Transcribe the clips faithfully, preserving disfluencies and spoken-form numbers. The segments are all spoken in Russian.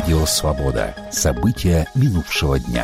Радио «Свобода». События минувшего дня.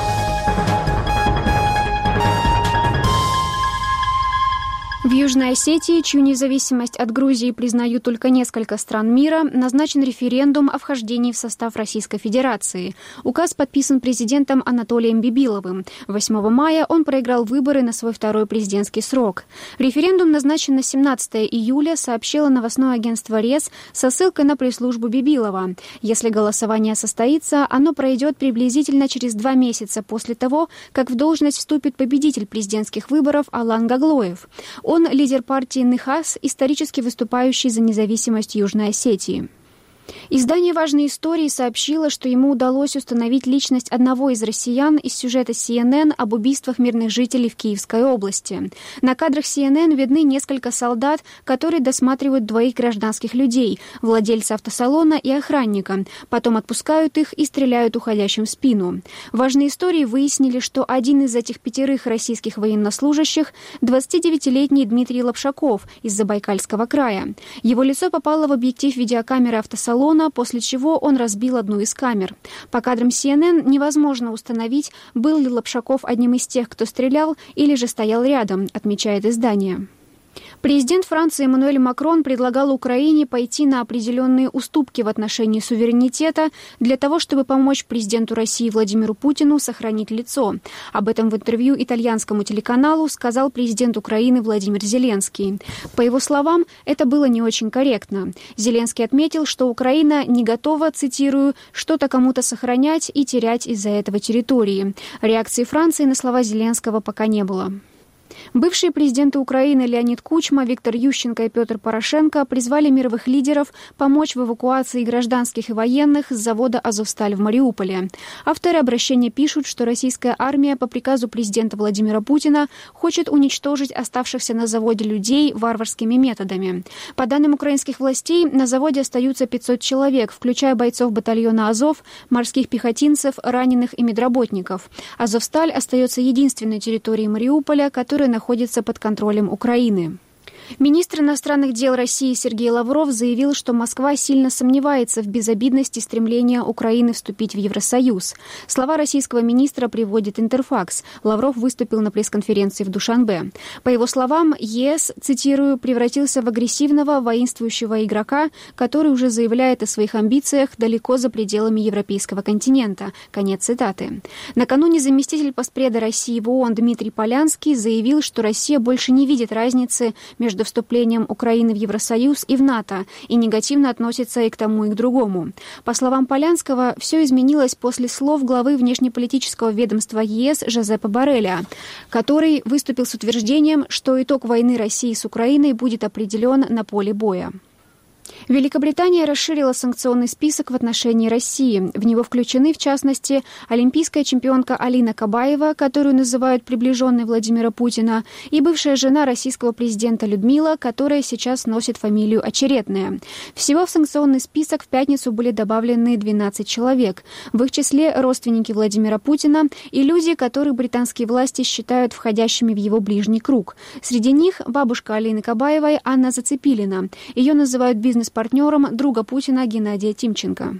В Южной Осетии, чью независимость от Грузии признают только несколько стран мира, назначен референдум о вхождении в состав Российской Федерации. Указ подписан президентом Анатолием Бибиловым. восьмого мая он проиграл выборы на свой второй президентский срок. Референдум назначен на семнадцатое июля, сообщило новостное агентство РЕС со ссылкой на пресс-службу Бибилова. Если голосование состоится, оно пройдет приблизительно через два месяца после того, как в должность вступит победитель президентских выборов Алан Гаглоев. Он лидер партии «Нехас», исторически выступающий за независимость Южной Осетии. Издание «Важные истории» сообщило, что ему удалось установить личность одного из россиян из сюжета Си Эн Эн об убийствах мирных жителей в Киевской области. На кадрах Си Эн Эн видны несколько солдат, которые досматривают двоих гражданских людей, владельца автосалона и охранника. Потом отпускают их и стреляют уходящим в спину. «Важные истории» выяснили, что один из этих пятерых российских военнослужащих – двадцатидевятилетний Дмитрий Лапшаков из Забайкальского края. Его лицо попало в объектив видеокамеры автосалона, после чего он разбил одну из камер. По кадрам Си Эн Эн невозможно установить, был ли Лапшаков одним из тех, кто стрелял, или же стоял рядом, отмечает издание. Президент Франции Эммануэль Макрон предлагал Украине пойти на определенные уступки в отношении суверенитета для того, чтобы помочь президенту России Владимиру Путину сохранить лицо. Об этом в интервью итальянскому телеканалу сказал президент Украины Владимир Зеленский. По его словам, это было не очень корректно. Зеленский отметил, что Украина не готова, цитирую, «что-то кому-то сохранять и терять из-за этого территории». Реакции Франции на слова Зеленского пока не было. Бывшие президенты Украины Леонид Кучма, Виктор Ющенко и Петр Порошенко призвали мировых лидеров помочь в эвакуации гражданских и военных с завода «Азовсталь» в Мариуполе. Авторы обращения пишут, что российская армия по приказу президента Владимира Путина хочет уничтожить оставшихся на заводе людей варварскими методами. По данным украинских властей, на заводе остаются пятьсот человек, включая бойцов батальона «Азов», морских пехотинцев, раненых и медработников. «Азовсталь» остается единственной территорией Мариуполя, которая находится под контролем Украины. Министр иностранных дел России Сергей Лавров заявил, что Москва сильно сомневается в безобидности стремления Украины вступить в Евросоюз. Слова российского министра приводит Интерфакс. Лавров выступил на пресс-конференции в Душанбе. По его словам, ЕС, цитирую, превратился в агрессивного, воинствующего игрока, который уже заявляет о своих амбициях далеко за пределами европейского континента. Конец цитаты. Накануне заместитель постпреда России в ООН Дмитрий Полянский заявил, что Россия больше не видит разницы между между вступлением Украины в Евросоюз и в НАТО и негативно относится и к тому, и к другому. По словам Полянского, все изменилось после слов главы внешнеполитического ведомства ЕС Жозепа Борреля, который выступил с утверждением, что итог войны России с Украиной будет определен на поле боя. Великобритания расширила санкционный список в отношении России. В него включены, в частности, олимпийская чемпионка Алина Кабаева, которую называют приближенной Владимира Путина, и бывшая жена российского президента Людмила, которая сейчас носит фамилию Очеретная. Всего в санкционный список в пятницу были добавлены двенадцать человек. В их числе родственники Владимира Путина и люди, которых британские власти считают входящими в его ближний круг. Среди них бабушка Алины Кабаевой Анна Зацепилина. Ее называют бизнес-партнером друга Путина Геннадия Тимченко.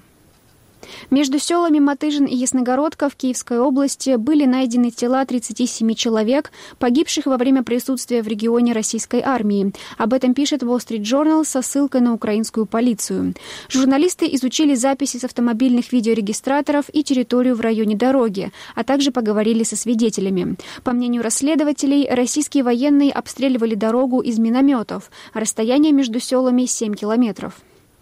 Между селами Матыжин и Ясногородка в Киевской области были найдены тела тридцати семи человек, погибших во время присутствия в регионе российской армии. Об этом пишет Wall Street Journal со ссылкой на украинскую полицию. Журналисты изучили записи с автомобильных видеорегистраторов и территорию в районе дороги, а также поговорили со свидетелями. По мнению расследователей, российские военные обстреливали дорогу из минометов. Расстояние между селами семь километров.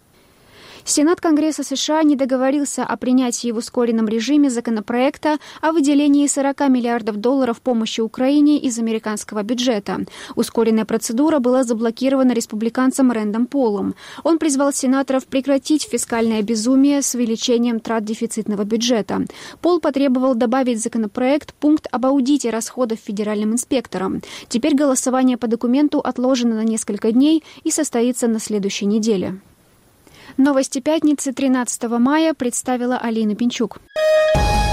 Сенат Конгресса США не договорился о принятии в ускоренном режиме законопроекта о выделении сорока миллиардов долларов помощи Украине из американского бюджета. Ускоренная процедура была заблокирована республиканцем Рэндом Полом. Он призвал сенаторов прекратить фискальное безумие с увеличением трат дефицитного бюджета. Пол потребовал добавить в законопроект пункт об аудите расходов федеральным инспекторам. Теперь голосование по документу отложено на несколько дней и состоится на следующей неделе. Новости пятницы тринадцатого мая представила Алина Пинчук.